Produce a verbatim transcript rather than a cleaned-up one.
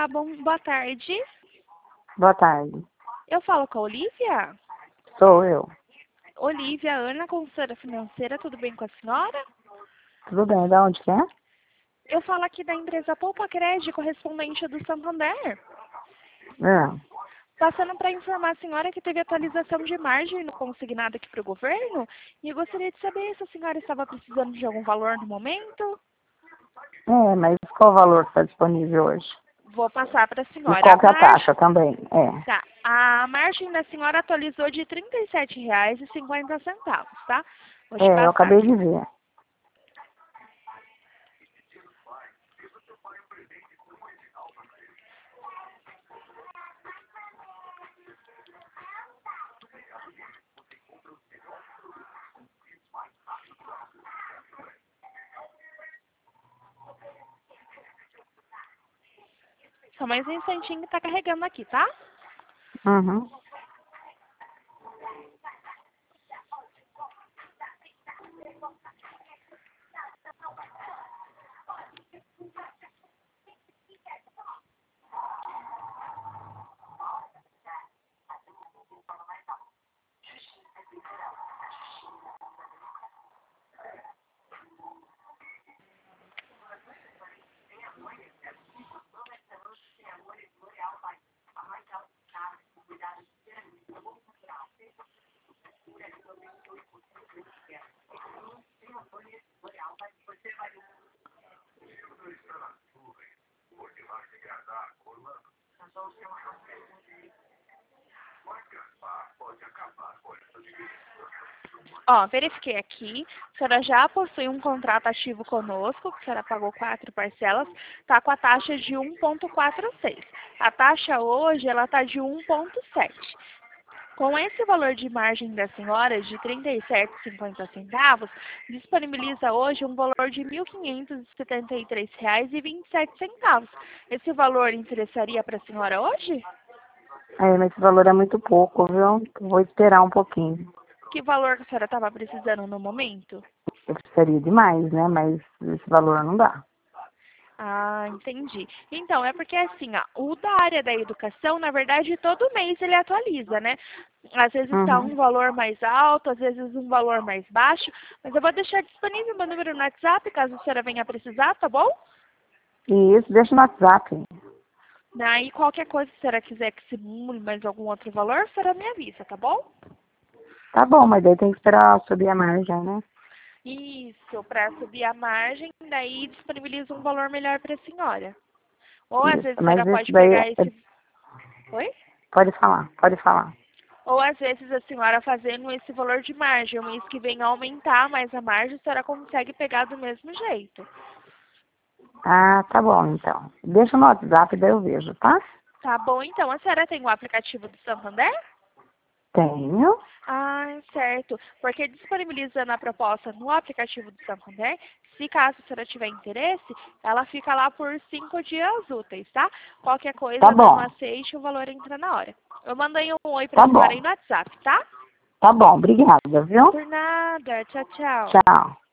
Olá, bom, boa tarde. Boa tarde. Eu falo com a Olivia? Sou eu. Olivia, Ana, consultora financeira, tudo bem com a senhora? Tudo bem, da onde que é? Eu falo aqui da empresa Poupa Crédito, correspondente do Santander. É. Passando para informar a senhora que teve atualização de margem no consignado aqui para o governo. E eu gostaria de saber se a senhora estava precisando de algum valor no momento. É, mas qual o valor que está disponível hoje? Vou passar para a E senhora. qual A que é a margem, taxa também? É. tá, a margem da senhora atualizou de trinta e sete reais e cinquenta centavos, tá? Vou te É, eu passar acabei aqui. de ver. Só mais um instantinho que tá carregando aqui, tá? Uhum. Ó, verifiquei aqui, a senhora já possui um contrato ativo conosco, que a senhora pagou quatro parcelas, tá com a taxa de um vírgula quarenta e seis. A taxa hoje, ela tá de um vírgula sete. Com esse valor de margem da senhora, de trinta e sete reais e cinquenta centavos, disponibiliza hoje um valor de mil quinhentos e setenta e três reais e vinte e sete centavos. Esse valor interessaria para a senhora hoje? É, mas esse valor é muito pouco, viu? Vou esperar um pouquinho. Que valor que a senhora estava precisando no momento? Eu precisaria de mais, né? Mas esse valor não dá. Ah, entendi. Então, é porque assim, ó, o da área da educação, na verdade, todo mês ele atualiza, né? Às vezes está Uhum. um valor mais alto, às vezes um valor mais baixo, mas eu vou deixar disponível meu número no WhatsApp, caso a senhora venha precisar, tá bom? E isso deixa no WhatsApp. Daí, qualquer coisa, se a senhora quiser que simule mais algum outro valor, a senhora me avisa, tá bom? Tá bom, mas daí tem que esperar subir a margem, né? Isso, para subir a margem, daí disponibiliza um valor melhor para a senhora. Ou às Isso. vezes a Mas senhora isso pode daí, pegar é... esse... Oi? pode falar, pode falar. Ou às vezes a senhora fazendo esse valor de margem, o mês que vem aumentar mais a margem, a senhora consegue pegar do mesmo jeito. Ah, tá bom, então. Deixa no WhatsApp, daí eu vejo, tá? Tá bom, então. A senhora tem o aplicativo do Santander? Tenho. Ah, certo. Porque disponibilizando a proposta no aplicativo do Santander, se caso a senhora tiver interesse, ela fica lá por cinco dias úteis, tá? Qualquer Tá coisa, dando bom, aceite, o valor entra na hora. Eu mandei um oi pra tá senhora bom. aí no WhatsApp, tá? Tá bom, obrigada, viu? Por nada. Tchau, tchau. Tchau.